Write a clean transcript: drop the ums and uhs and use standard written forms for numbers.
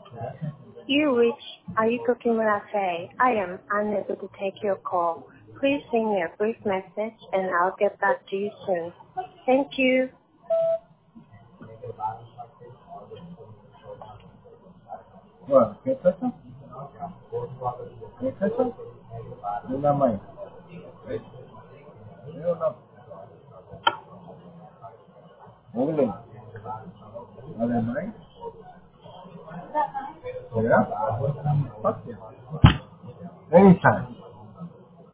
You reach Are You Cooking Cafe? I am unable to take your call. Please send me a brief message and I'll get back to you soon. Thank you. Bueno, ¿qué es eso? ¿Qué es eso? Una mãe. Eu não. Inglês. Alemão. Yeah? Okay. Anytime.